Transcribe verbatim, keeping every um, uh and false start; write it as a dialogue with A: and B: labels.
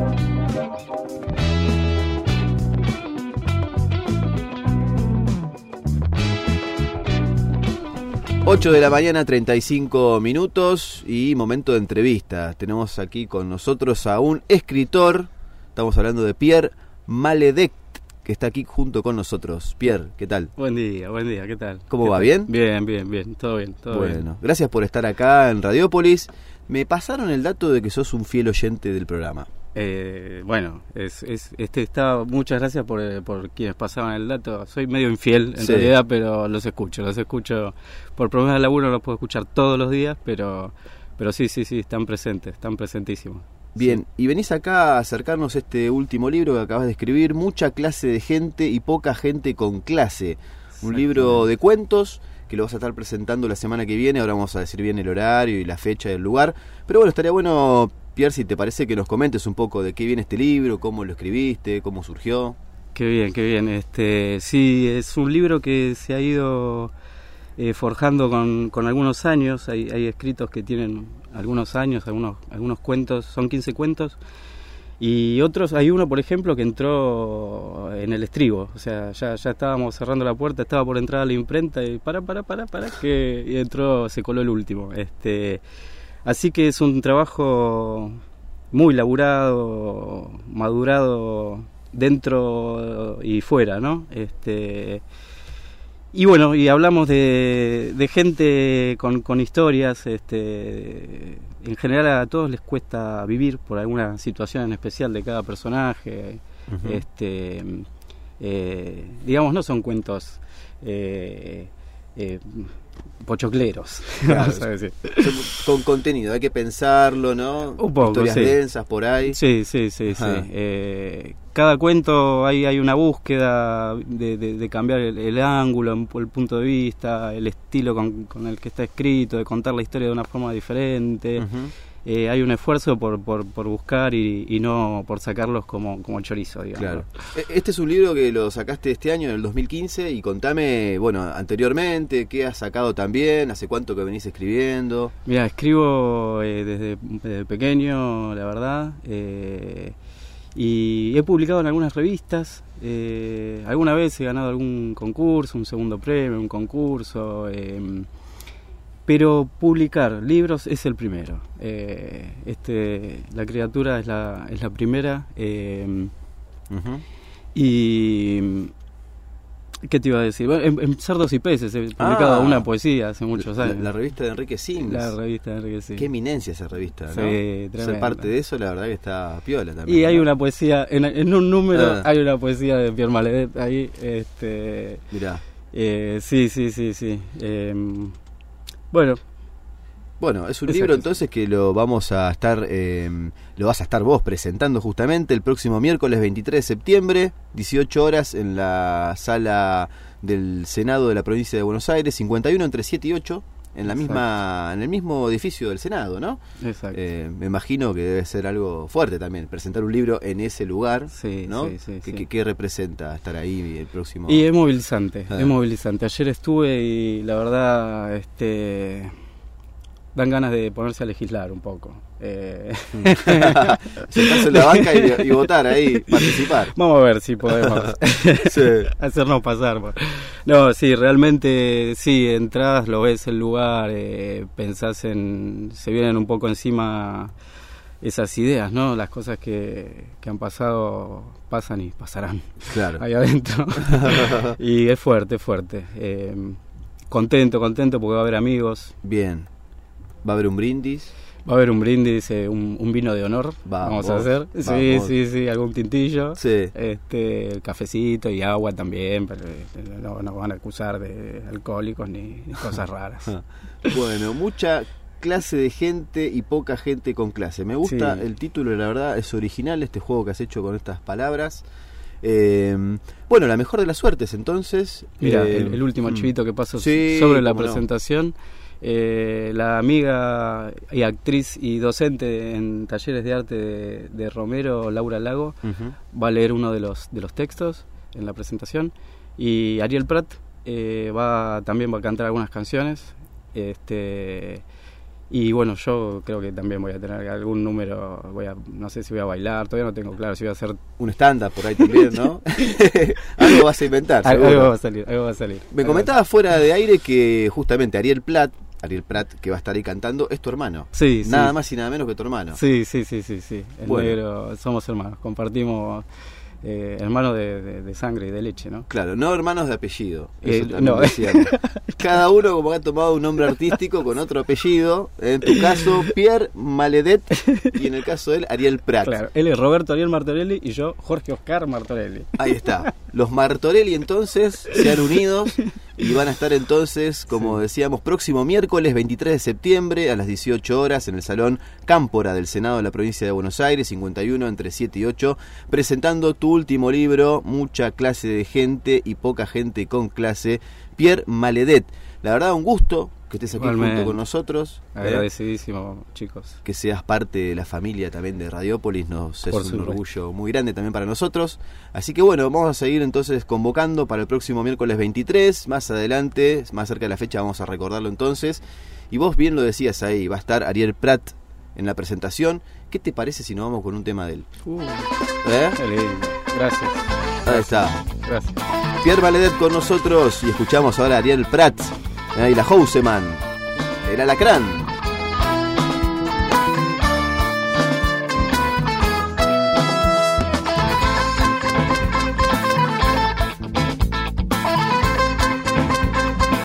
A: ocho de la mañana, treinta y cinco minutos y momento de entrevista. Tenemos aquí con nosotros a un escritor, estamos hablando de Pierre Maledect, que está aquí junto con nosotros. Pierre, ¿qué tal?
B: Buen día, buen día, ¿qué tal?
A: ¿Cómo
B: ¿Qué
A: va?
B: tal?
A: ¿Bien?
B: Bien, bien, bien, todo bien, todo
A: bueno,
B: bien.
A: Gracias por estar acá en Radiópolis. Me pasaron el dato de que sos un fiel oyente del programa.
B: Eh, bueno, es, es, este está, muchas gracias por, por quienes pasaban el dato. Soy medio infiel en
A: sí.
B: realidad, pero los escucho, los escucho por problemas de laburo, no los puedo escuchar todos los días, pero, pero sí, sí, sí, están presentes, están presentísimos.
A: Bien,
B: Sí.
A: Y venís acá a acercarnos a este último libro que acabas de escribir, Mucha clase de gente y poca gente con clase. Un libro de cuentos que lo vas a estar presentando la semana que viene. Ahora vamos a decir bien el horario y la fecha y el lugar. Pero bueno, estaría bueno, Pierre, si te parece que nos comentes un poco de qué viene este libro, cómo lo escribiste, cómo surgió.
B: Qué bien, qué bien. Este, sí, es un libro que se ha ido eh, forjando con, con algunos años. Hay, hay escritos que tienen algunos años, algunos, algunos cuentos, son quince cuentos. Y otros, hay uno por ejemplo que entró en el estribo, o sea, ya, ya estábamos cerrando la puerta, estaba por entrar a la imprenta y para, para, para, para, que y entró, se coló el último. Este, así que es un trabajo muy laburado, madurado dentro y fuera, ¿no? Este, y bueno, y hablamos de, de gente con, con historias. Este, en general a todos les cuesta vivir por alguna situación en especial de cada personaje. Uh-huh. Este, eh, digamos, no son cuentos eh, eh, pochocleros,
A: claro,
B: vamos a decir.
A: Con contenido, hay que pensarlo, ¿no?
B: Un poco,
A: historias
B: sí.
A: densas por ahí.
B: Sí, sí, sí, sí. Eh, cada cuento hay, hay una búsqueda de, de, de cambiar el, el ángulo, el punto de vista, el estilo con, con el que está escrito, de contar la historia de una forma diferente. Uh-huh. Eh, hay un esfuerzo por, por, por buscar y, y no por sacarlos como, como chorizo, digamos.
A: Claro. Este es un libro que lo sacaste este año, en el dos mil quince, y contame, bueno, anteriormente, ¿qué has sacado también? ¿Hace cuánto que venís escribiendo?
B: Mira, escribo eh, desde, desde pequeño, la verdad, eh, y he publicado en algunas revistas. Eh, alguna vez he ganado algún concurso, un segundo premio, un concurso... Eh, pero publicar libros es el primero. Eh, este, La criatura es la, es la primera. Eh, uh-huh. Y... ¿Qué te iba a decir? Bueno, en, en Cerdos y Peces he publicado ah, una poesía hace muchos años.
A: La, la revista de Enrique Sims.
B: La revista de Enrique Sims.
A: Qué eminencia esa revista, ¿no?
B: Sí, tremenda.
A: Ser parte de eso, la verdad que está piola también.
B: Y hay
A: ¿no?
B: una poesía, en, en un número
A: ah.
B: hay una poesía de Pierre Maledect ahí. Este,
A: Mirá.
B: Eh, sí, sí, sí, sí. Eh, Bueno,
A: bueno, es un
B: Exacto.
A: libro entonces que lo vamos a estar, eh, lo vas a estar vos presentando justamente el próximo miércoles veintitrés de septiembre, dieciocho horas, en la sala del Senado de la provincia de Buenos Aires, cincuenta y uno entre siete y ocho, en la
B: Exacto.
A: misma, en el mismo edificio del Senado, ¿no?
B: Exacto.
A: Eh, me imagino que debe ser algo fuerte también, presentar un libro en ese lugar,
B: sí,
A: ¿no?
B: Sí, sí,
A: ¿Qué,
B: sí.
A: qué, ¿Qué representa estar ahí el próximo?
B: Y es movilizante,
A: ah.
B: es movilizante. Ayer estuve y la verdad, este, dan ganas de ponerse a legislar un poco. Eh...
A: Sentarse en la banca y, y votar ahí, participar.
B: Vamos a ver si podemos
A: sí.
B: hacernos pasar. No, sí, realmente, sí, entras, lo ves el lugar, eh, pensás en, se vienen un poco encima esas ideas, ¿no? Las cosas que, que han pasado, pasan y pasarán.
A: Claro.
B: Ahí adentro. Y es fuerte, es fuerte. Eh, contento, contento porque va a haber amigos.
A: Bien. ¿Va a haber un brindis?
B: Va a haber un brindis, eh, un, un vino de honor.
A: Vamos,
B: vamos a hacer. Sí,
A: vamos.
B: sí, sí, algún tintillo.
A: Sí.
B: Este, el cafecito y agua también, pero no nos van a acusar de alcohólicos ni, ni cosas raras.
A: Bueno, mucha clase de gente y poca gente con clase. Me gusta
B: Sí.
A: el título, la verdad, es original este juego que has hecho con estas palabras. Eh, bueno, la mejor de las suertes, entonces.
B: Mira,
A: eh,
B: el, el último archivito que pasó
A: sí,
B: sobre la
A: cómo
B: presentación. No. Eh, la amiga y actriz y docente en talleres de arte de, de Romero, Laura Lago, uh-huh. va a leer uno de los de los textos en la presentación, y Ariel Prat eh, va también va a cantar algunas canciones, este Y bueno, yo creo que también voy a tener algún número, voy a, no sé si voy a bailar, todavía no tengo claro si voy a hacer...
A: Un stand-up por ahí también, ¿no? Algo vas a inventar, seguro.
B: Algo va a salir, algo va a salir.
A: Me comentabas fuera de aire que justamente Ariel Prat, Ariel Prat, que va a estar ahí cantando, es tu hermano.
B: Sí,
A: Nada
B: sí.
A: más y nada menos que tu hermano.
B: Sí, sí, sí, sí, sí. El
A: Bueno.
B: negro, somos hermanos, compartimos... Eh, hermanos de, de, de sangre y de leche, ¿no?
A: Claro, no hermanos de apellido. Eso
B: Eh,
A: también
B: no.
A: decíamos. Cada uno como que ha tomado un nombre artístico con otro apellido. En tu caso, Pierre Maledet, y en el caso de él, Ariel Prat.
B: Claro, él es Roberto Ariel Martorelli y yo Jorge Oscar Martorelli.
A: Ahí está. Los Martorelli entonces se han unido y van a estar entonces, como sí. decíamos, próximo miércoles veintitrés de septiembre a las dieciocho horas en el Salón Cámpora del Senado de la Provincia de Buenos Aires, cincuenta y uno entre siete y ocho, presentando tu último libro, Mucha clase de gente y poca gente con clase, Pierre Maledet. La verdad, un gusto que estés aquí Igualmente. junto con nosotros.
B: Agradecidísimo, ¿eh? chicos.
A: Que seas parte de la familia también de Radiópolis, nos es Por un supuesto. orgullo muy grande también para nosotros. Así que bueno, vamos a seguir entonces convocando para el próximo miércoles veintitrés, más adelante, más cerca de la fecha vamos a recordarlo entonces. Y vos bien lo decías ahí, va a estar Ariel Prat en la presentación. ¿Qué te parece si nos vamos con un tema de él?
B: Uh,
A: ¿Eh?
B: Qué lindo. Gracias.
A: Ahí está.
B: Gracias.
A: Pierre Maledet con nosotros y escuchamos ahora a Ariel Prat. Ahí la Houseman, el alacrán.